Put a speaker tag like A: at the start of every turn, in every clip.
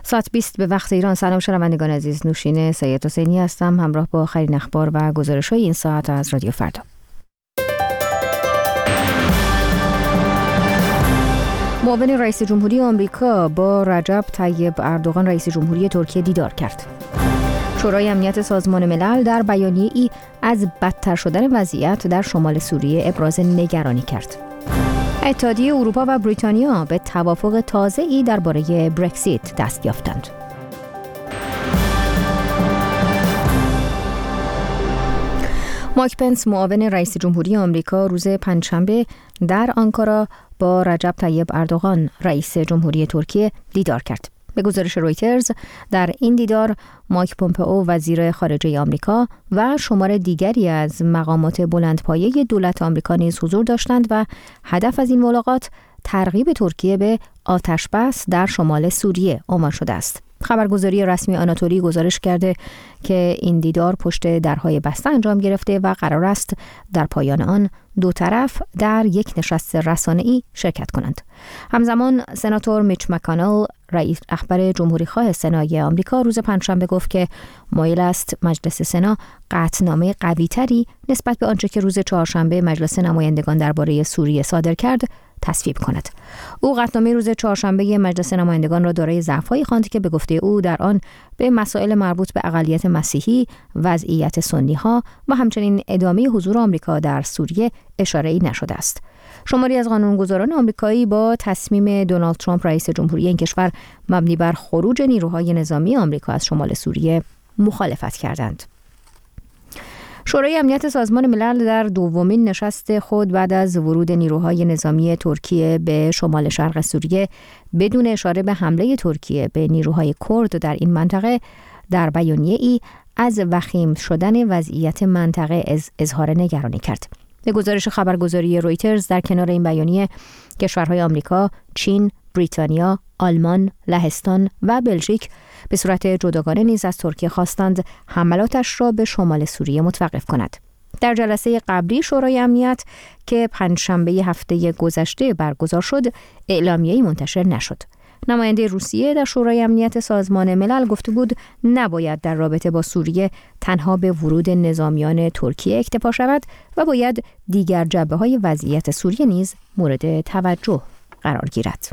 A: ساعت 20 به وقت ایران. سلام شنوندگان عزیز، نوشین سید حسینی هستم همراه با آخرین اخبار و گزارش‌های این ساعت از رادیو فردا. معاون رئیس جمهوری آمریکا با رجب طیب اردوغان رئیس جمهوری ترکیه دیدار کرد. شورای امنیت سازمان ملل در بیانیه‌ای از بدتر شدن وضعیت در شمال سوریه ابراز نگرانی کرد. اتحادیه اروپا و بریتانیا به توافق تازه‌ای درباره برکزیت دست یافتند. مایک پنس معاون رئیس جمهوری آمریکا روز پنجشنبه در آنکارا با رجب طیب اردوغان رئیس جمهوری ترکیه دیدار کرد. به گزارش رویترز در این دیدار مایک پومپئو وزیر خارجه آمریکا و شمار دیگری از مقامات بلندپایه دولت آمریکا نیز حضور داشتند و هدف از این ملاقات ترغیب ترکیه به آتش‌بس در شمال سوریه عنوان شده است. خبرگزاری رسمی آناتولی گزارش کرده که این دیدار پشت درهای بسته انجام گرفته و قرار است در پایان آن دو طرف در یک نشست رسانه‌ای شرکت کنند. همزمان سناتور میچ مکانل رئیس رهبر جمهوری خواه سنای آمریکا روز پنجشنبه گفت که مایل است مجلس سنا قطعنامه قوی‌تری نسبت به آنچه که روز چهارشنبه مجلس نمایندگان درباره سوریه صادر کرد تصویب کند. او قطعنامه روز چهارشنبه مجلس نمایندگان را دارای ضعف‌هایی خواند که به گفته او در آن به مسائل مربوط به اقلیت مسیحی، وضعیت سنی‌ها و همچنین ادامه حضور آمریکا در سوریه اشاره‌ای نشده است. شماری از قانونگذاران آمریکایی با تصمیم دونالد ترامپ رئیس جمهوری این کشور مبنی بر خروج نیروهای نظامی آمریکا از شمال سوریه مخالفت کردند. شورای امنیت سازمان ملل در دومین نشست خود بعد از ورود نیروهای نظامی ترکیه به شمال شرق سوریه بدون اشاره به حمله ترکیه به نیروهای کرد در این منطقه در بیانیه‌ای از وخیم شدن وضعیت منطقه اظهار نگرانی کرد. به گزارش خبرگزاری رویترز در کنار این بیانیه کشورهای آمریکا، چین، بریتانیا، آلمان، لهستان و بلژیک به صورت جداگانه نیز از ترکیه خواستند حملاتش را به شمال سوریه متوقف کند. در جلسه قبلی شورای امنیت که پنجشنبه هفته گذشته برگزار شد، اعلامیه‌ای منتشر نشد. نماینده روسیه در شورای امنیت سازمان ملل گفته بود نباید در رابطه با سوریه تنها به ورود نظامیان ترکیه اکتفا شود و باید دیگر جنبه‌های وضعیت سوریه نیز مورد توجه قرار گیرد.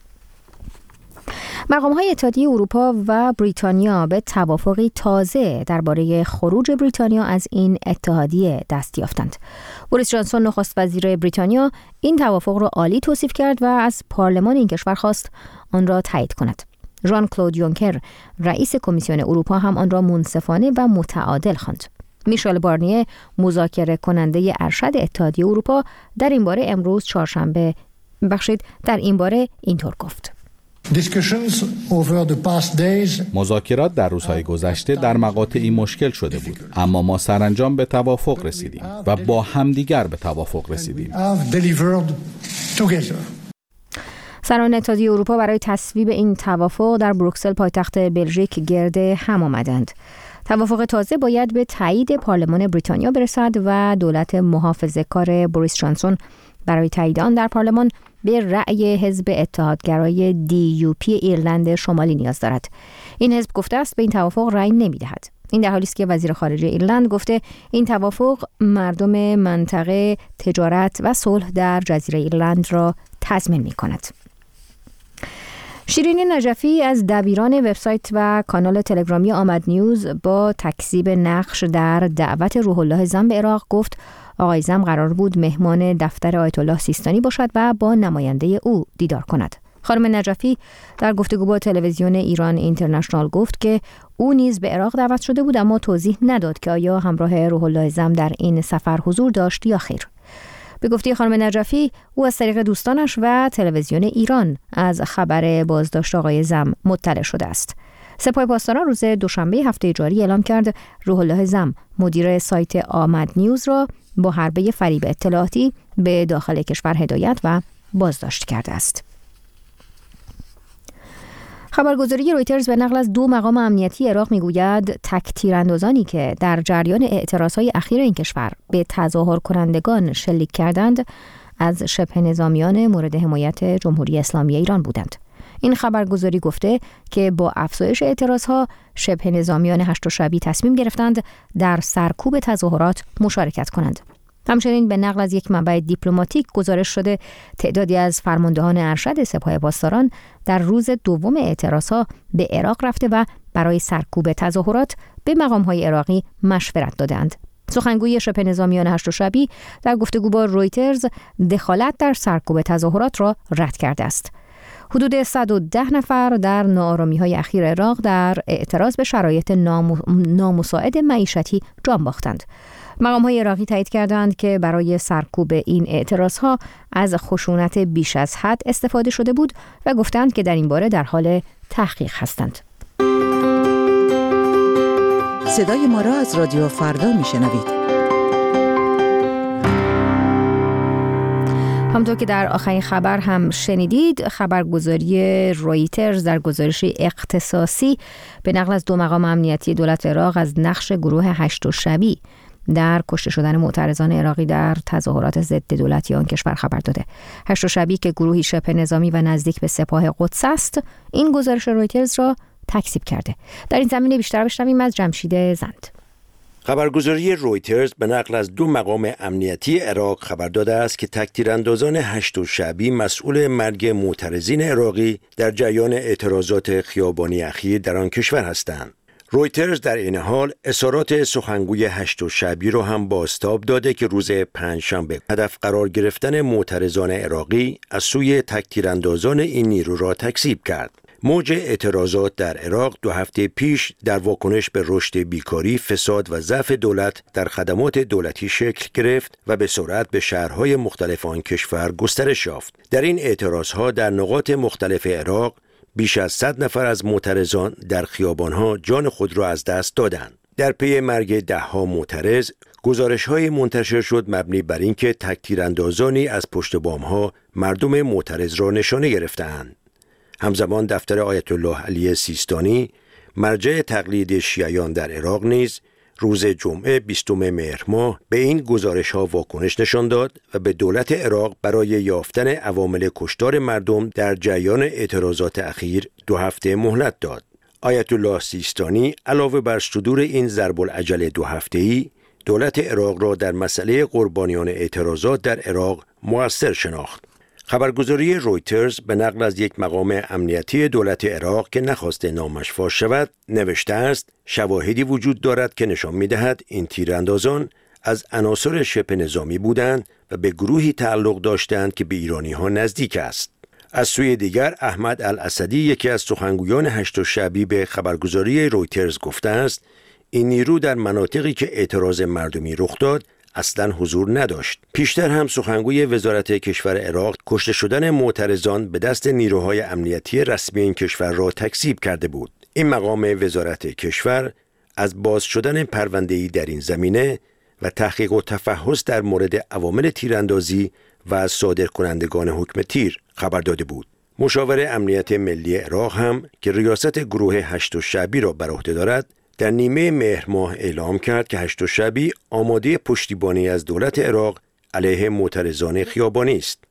A: مقام‌های اتحادیه اروپا و بریتانیا به توافقی تازه درباره خروج بریتانیا از این اتحادیه دست یافتند. بوریس جانسون نخست وزیر بریتانیا این توافق را عالی توصیف کرد و از پارلمان این کشور خواست آن را تایید کند. ژان کلود یونکر رئیس کمیسیون اروپا هم آن را منصفانه و متعادل خواند. میشل بارنیه مذاکره کننده ارشد اتحادیه اروپا در این باره امروز چهارشنبه در این باره اینطور گفت:
B: مذاکرات در روزهای گذشته در مقاطعی مشکل شده بود، اما ما سرانجام به توافق رسیدیم و با همدیگر به توافق رسیدیم.
A: سران اتحادیه اروپا برای تصویب این توافق در بروکسل پایتخت بلژیک گرد هم آمدند. توافق تازه باید به تایید پارلمان بریتانیا برسد و دولت محافظه‌کار بوریس جانسون برای تایید آن در پارلمان به رأی حزب اتحادگرای DUP ایرلند شمالی نیاز دارد. این حزب گفته است به این توافق رأی نمی‌دهد. این در حالی است که وزیر خارجه ایرلند گفته این توافق مردم منطقه، تجارت و صلح در جزیره ایرلند را تضمین می‌کند. شیرین نجفی از دبیران وبسایت و کانال تلگرامی آمد نیوز با تکذیب نقش در دعوت روح الله زم به عراق گفت آقای زم قرار بود مهمان دفتر آیت الله سیستانی باشد و با نماینده او دیدار کند. خانم نجفی در گفتگو با تلویزیون ایران اینترنشنال گفت که او نیز به عراق دعوت شده بود، اما توضیح نداد که آیا همراه روح الله زم در این سفر حضور داشت یا خیر. به گفته خانم نجفی، او از طریق دوستانش و تلویزیون ایران از خبر بازداشت آقای زم مطلع شده است. سپاه پاسداران روز دوشنبه هفته جاری اعلام کرد روح الله زم مدیر سایت آمد نیوز را با حربه فریب اطلاعاتی به داخل کشور هدایت و بازداشت کرده است. خبرگزاری رویترز به نقل از 2 مقام امنیتی عراق میگوید تک تیراندازانی که در جریان اعتراضهای اخیر این کشور به تظاهر کنندگان شلیک کردند از شبه نظامیان مورد حمایت جمهوری اسلامی ایران بودند. این خبرگزاری گفته که با افزایش اعتراضها شبه نظامیان هشت شعبی تصمیم گرفتند در سرکوب تظاهرات مشارکت کنند. همچنین به نقل از یک منبع دیپلماتیک گزارش شده تعدادی از فرماندهان ارشد سپاه پاسداران در روز دوم اعتراضها به عراق رفته و برای سرکوب تظاهرات به مقام‌های عراقی مشورت دادند. سخنگوی شبه نظامیان هشت شعبی در گفتگو با رویترز دخالت در سرکوب تظاهرات را رد کرده است. حدود 110 نفر در ناآرامی‌های اخیر عراق در اعتراض به شرایط نامساعد معیشتی جان باختند. مقام‌های عراقی تایید کردند که برای سرکوب این اعتراضها از خشونت بیش از حد استفاده شده بود و گفتند که در این باره در حال تحقیق هستند.
C: صدای ما را از رادیو فردا میشنوید.
A: همونطور که در آخرین خبر هم شنیدید، خبرگزاری رویترز در گزارشی اختصاصی به نقل از 2 مقام امنیتی دولت عراق از نقش گروه هشت شعبی در کشته شدن معترضان عراقی در تظاهرات ضد دولتی آن کشور خبر داده. هشت شعبی که گروهی شبه نظامی و نزدیک به سپاه قدس است، این گزارش رویترز را تکذیب کرده. در این زمینه بیشتر بشنویم از جمشید زند.
D: خبرگزاری رویترز به نقل از 2 مقام امنیتی عراق خبر داده است که تک‌تیراندازان هشت شعبی مسئول مرگ معترضین عراقی در جریان اعتراضات خیابانی اخیر در آن کشور هستند. رویترز در این حال اظهارات سخنگوی هشت شعبی را هم بازتاب داده که روز پنجشنبه هدف قرار گرفتن معترضان عراقی از سوی تک‌تیراندازان این نیرو را تکذیب کرد. موج اعتراضات در عراق 2 هفته پیش در واکنش به رشد بیکاری، فساد و ضعف دولت در خدمات دولتی شکل گرفت و به سرعت به شهرهای مختلف آن کشور گسترش یافت. در این اعتراضها در نقاط مختلف عراق بیش از 100 نفر از معترضان در خیابانها جان خود را از دست دادند. در پی مرگ 10 معترض، گزارش‌های منتشر شد مبنی بر اینکه تک‌تیراندازانی از پشت بام‌ها مردم معترض را نشانه گرفتند. همزمان دفتر آیت الله علی سیستانی، مرجع تقلید شیعیان در عراق نیز روز جمعه 20 مهر ماه به این گزارش‌ها واکنش نشان داد و به دولت عراق برای یافتن عوامل کشتار مردم در جریان اعتراضات اخیر 2 هفته مهلت داد. آیت الله سیستانی علاوه بر صدور این ضرب العجل 2 هفته‌ای، دولت عراق را در مسئله قربانیان اعتراضات در عراق مؤثر شناخت. خبرگزاری رویترز به نقل از یک مقام امنیتی دولت عراق که نخواسته نامش فاش شود نوشته است شواهدی وجود دارد که نشان می‌دهد این تیراندازان از عناصر شبه نظامی بودند و به گروهی تعلق داشتند که به ایرانی‌ها نزدیک است. از سوی دیگر احمد الاسدی یکی از سخنگویان هشت شعبی به خبرگزاری رویترز گفته است این نیرو در مناطقی که اعتراض مردمی رخ داد اصلاً حضور نداشت. پیشتر هم سخنگوی وزارت کشور عراق کشته شدن معترضان به دست نیروهای امنیتی رسمی این کشور را تکذیب کرده بود. این مقام وزارت کشور از باز شدن پرونده‌ای در این زمینه و تحقیق و تفحص در مورد عوامل تیراندازی و از صادرکنندگان حکم تیر خبر داده بود. مشاور امنیت ملی عراق هم که ریاست گروه هشت شعبی را بر عهده دارد در نیمه مهر ماه اعلام کرد که هشت شعبی آماده پشتیبانی از دولت عراق علیه معترضان خیابانی است.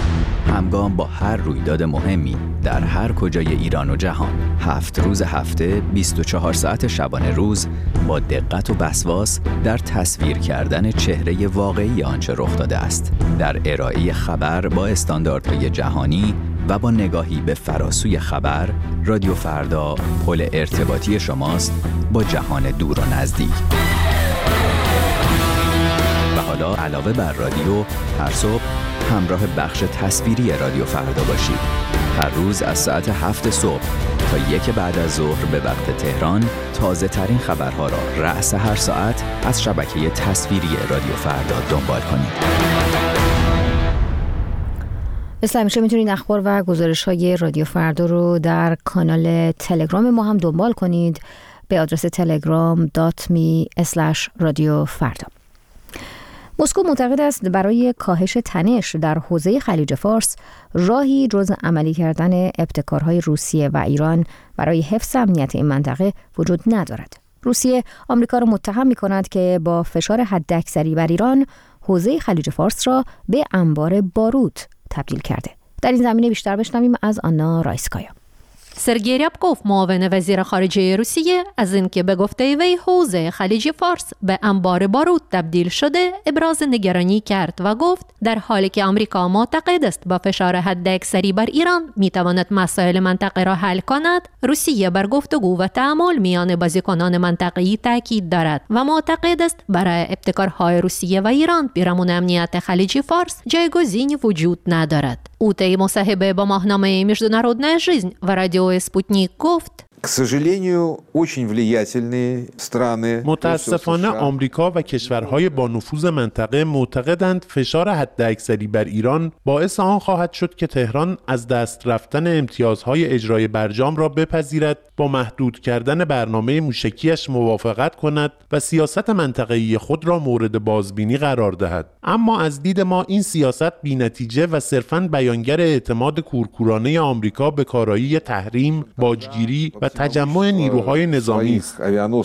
E: همگام با هر رویداد مهمی در هر کجای ایران و جهان 7 روز هفته 24 ساعت شبانه روز با دقت و وسواس در تصویر کردن چهره واقعی آنچه رخ داده است، در ارائه خبر با استانداردهای جهانی و با نگاهی به فراسوی خبر، رادیو فردا پل ارتباطی شماست با جهان دور و نزدیک. و حالا علاوه بر رادیو، هر صبح همراه بخش تصویری رادیو فردا باشید. هر روز از ساعت 7 صبح تا 1 بعد از ظهر به وقت تهران تازه ترین خبرها را رأس هر ساعت از شبکه تصویری رادیو فردا دنبال کنید.
A: مثل همیشه میتونید اخبار و گزارش‌های رادیو فردا رو در کانال تلگرام ما هم دنبال کنید به آدرس telegram.me/radiofarda. مسکو معتقد است برای کاهش تنش در حوزه خلیج فارس راهی جز عملی کردن ابتکارهای روسیه و ایران برای حفظ امنیت این منطقه وجود ندارد. روسیه آمریکا را متهم می‌کند که با فشار حداکثری بر ایران حوزه خلیج فارس را به انبار بارود تبدیل کرده. در این زمینه بیشتر بشنویم از آنا رایسکایا.
F: سرگئی ریابکوف معاون وزیر خارجه روسیه از اینکه به گفته وی حوزه خلیج فارس به انبار بارود تبدیل شده ابراز نگرانی کرد و گفت در حالی که آمریکا معتقد است با فشار حداکثری بر ایران میتواند مسائل منطقه را حل کند، روسیه بر گفتگو و تعامل میان بازیکنان منطقه‌ای تاکید دارد و معتقد است برای ابتکارهای روسیه و ایران پیرامون امنیت خلیج فارس جایگزینی وجود ندارد. او طی مصاحبه با ماهنامه Международная жизнь و رادیو اسپوتنیک گفت:
G: متاسفانه آمریکا و کشورهای با نفوذ منطقه معتقدند فشار حداکثری بر ایران باعث آن خواهد شد که تهران از دست رفتن امتیازهای اجرای برجام را بپذیرد، با محدود کردن برنامه موشکیش موافقت کند و سیاست منطقه‌ای خود را مورد بازبینی قرار دهد. اما از دید ما این سیاست بی‌نتیجه و صرفاً بیانگر اعتماد کورکورانه آمریکا به کارایی تحریم، باجگیری و تجمع نیروهای نظامی است.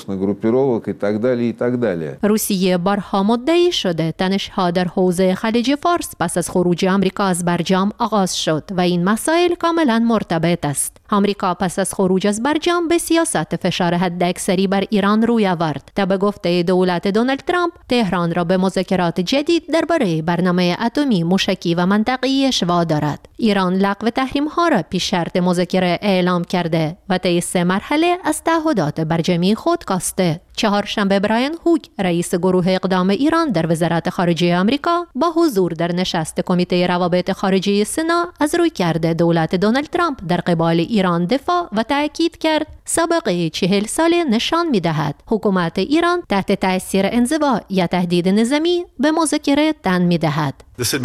F: روسیه بارها مدعی شده تنش‌ها در حوزه خلیج فارس پس از خروج آمریکا از برجام آغاز شد و این مسائل کاملا مرتبط است. آمریکا پس از خروج از برجام به سیاست فشار حداکثری بر ایران روی آورد تا به گفته دولت دونالد ترامپ تهران را به مذاکرات جدید درباره برنامه اتمی موشکی و منطقه‌ایش وادارد. ایران لغو تحریم‌ها را پیش شرط مذاکره اعلام کرده و طی 3 مرحله از تعهدات برجامی خود کاسته. چهارشنبه برایان هوک رئیس گروه اقدام ایران در وزارت خارجه آمریکا با حضور در نشست کمیته روابط خارجه سنا از رویکرد دولت دونالد ترامپ در قبال ایران دفاع و تأکید کرد سابقه 40 ساله نشان می‌دهد حکومت ایران تحت تأثیر انزوا یا تهدید نظامی به مذاکره تن می‌دهد.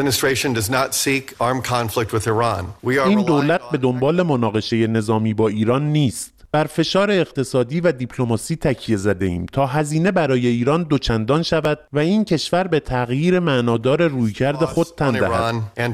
G: این دولت به دنبال مناقشه نظامی با ایران نیست. بر فشار اقتصادی و دیپلماسی تکیه زده ایم تا هزینه برای ایران دوچندان شود و این کشور به تغییر معنادار رویکرد خود تن دهد.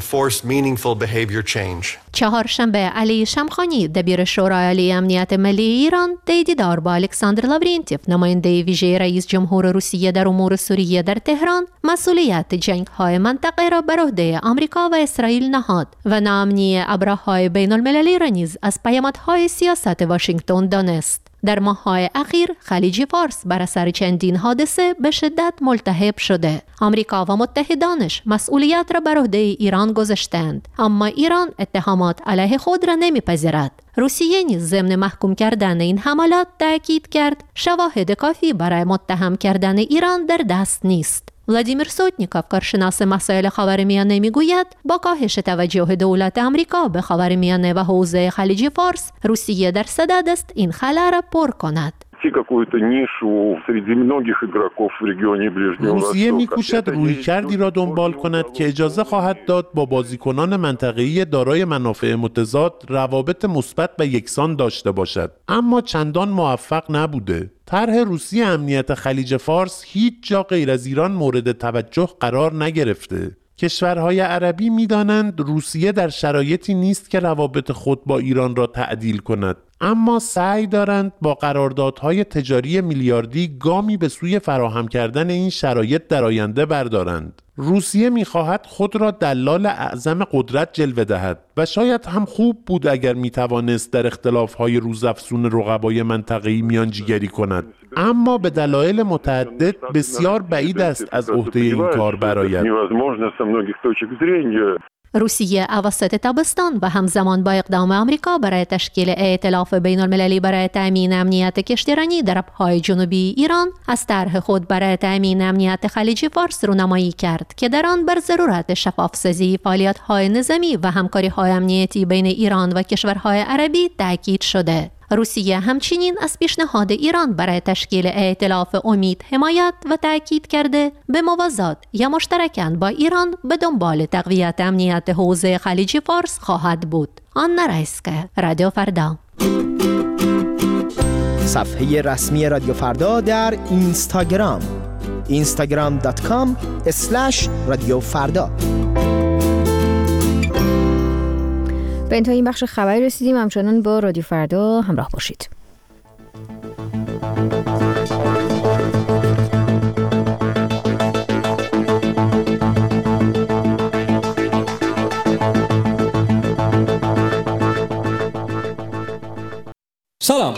F: چهارشنبه علی شمخانی دبیر شورای عالی امنیت ملی ایران دیدار با الکساندر لاورینتیف نماینده ویژه رئیس جمهور روسیه در امور سوریه در تهران مسئولیت جنگ‌های منطقه را بر عهده آمریکا و اسرائیل نهاد و ناامنی ابرهای بین المللی را نیز از پیامدهای سیاست واشنگتن دانست. در ماه‌های اخیر خلیج فارس بر اثر چندین حادثه به شدت ملتهب شده. آمریکا و متحدانش مسئولیت را بر عهده ایران گذاشتند، اما ایران اتهامات علیه خود را نمیپذیرد. روسیه نیز ضمن محکوم کردن این حملات تأکید کرد شواهد کافی برای متهم کردن ایران در دست نیست. ولادیمیر سوتنیکوف کارشناس مسائل خاورمیانه میگوید با کاهش توجه دولت آمریکا به خاورمیانه و حوزه خلیج فارس، روسیه در صدد است این خلا را پر کند.
G: روسیه می‌کوشد رویکردی را دنبال کند که اجازه خواهد داد با بازیکنان منطقه‌ای دارای منافع متضاد روابط مثبت و یکسان داشته باشد، اما چندان موفق نبوده. طرح روسیه امنیت خلیج فارس هیچ جا غیر از ایران مورد توجه قرار نگرفته. کشورهای عربی می‌دانند روسیه در شرایطی نیست که روابط خود با ایران را تعدیل کند، اما سعی دارند با قراردادهای تجاری میلیاردی گامی به سوی فراهم کردن این شرایط در آینده بردارند. روسیه می‌خواهد خود را دلال اعظم قدرت جلوه دهد و شاید هم خوب بود اگر می‌توانست در اختلاف‌های روزافزون رقبای منطقه‌ای میانجیگری کند، اما به دلایل متعدد بسیار بعید است از عهده این کار برآید.
F: روسیه اواسط تابستان و همزمان با اقدام آمریکا برای تشکیل ائتلاف بین المللی برای تأمین امنیت کشتیرانی در آبهای جنوبی ایران از طرح خود برای تأمین امنیت خلیج فارس رونمایی کرد که در آن بر ضرورت شفاف‌سازی فعالیت‌های نظامی و همکاری‌های امنیتی بین ایران و کشورهای عربی تاکید شده. روسیه همچنین از پیشنهاد ایران برای تشکیل ائتلاف امید حمایت و تأکید کرده به موازات یا مشترکاً با ایران به دنبال تقویت امنیت حوزه خلیج فارس خواهد بود. آنا رایسکه، رادیو فردا.
H: صفحه رسمی رادیو فردا در اینستاگرام instagram.com/رادیو فردا.
A: به انتهای این بخش خبری رسیدیم. همچنان با رادیو فردا همراه باشید.
I: سلام،